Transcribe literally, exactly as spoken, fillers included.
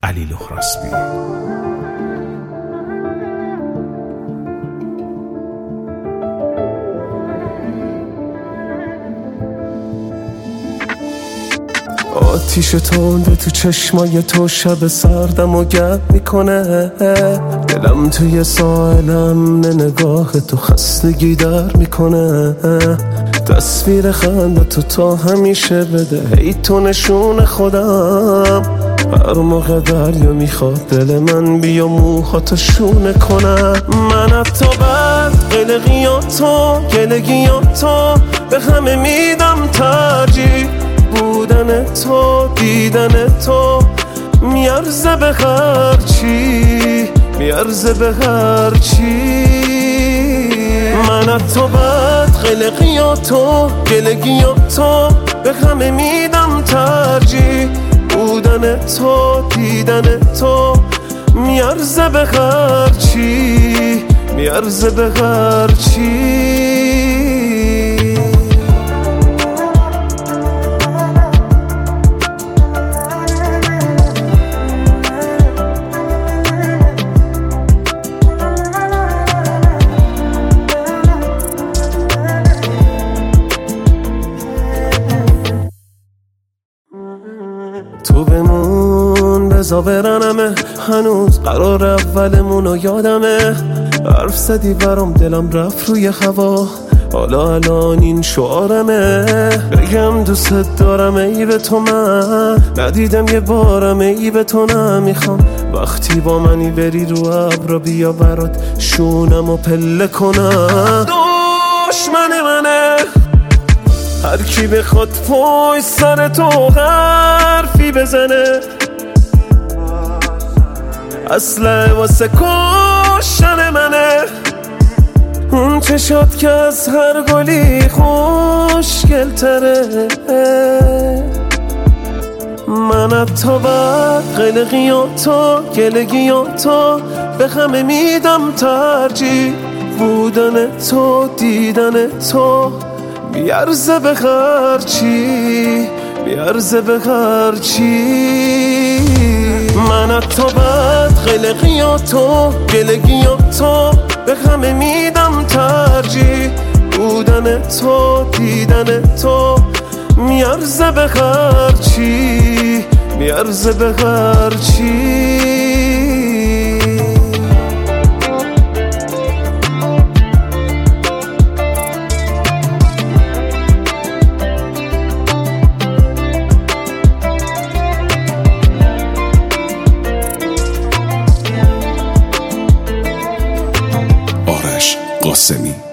علی لخراسبی. آتیش تنده تو چشمای تو شب سردم و گرم میکنه، دلم توی ساحلم نه نگاه تو خستگی در میکنه. تصویر خنده تو تا همیشه بده هی تو نشون خودم، هر موقع دریا میخواد دل من بیا موهاتو شونه کنم. من حتی بعد قلقیاتو گلگیاتو به همه میدم ترجیح، بودن تو دیدن تو میارزه به هرچی، میارزه به هرچی. من حتی بعد قلقیاتو گلگیاتو به همه میدم ترجیح، بودن تو دیدن تو میارزه به هرچی، میارزه به هرچی. تو بمون بزا برنمه، هنوز قرار اولمونو یادمه. حرف زدی برام دلم رفت روی هوا، حالا الان این شعارمه. بگم دوست دارم ای به تو من ندیدم یه بارم ای به تو نمیخوام. وقتی با منی بری رو ابرا بیا برات شونم و پله کنم. دشمن منه هر کی بخواد پای سر تو حرفی بزنه، اصله واسه کشتن منه. اون چشات که از هر گلی خوشگل تره، من حتی بعد قلقیاتو گلگیاتو به همه میدم ترجیح، بودن تو دیدن تو میارزه به هرچی، میارزه به هرچی. من حتی بعد قلقیاتو گلگیاتو به همه میدم ترجیح، بودن تو دیدن تو میارزه به هرچی، میارزه به هرچی. آرش قاسمی.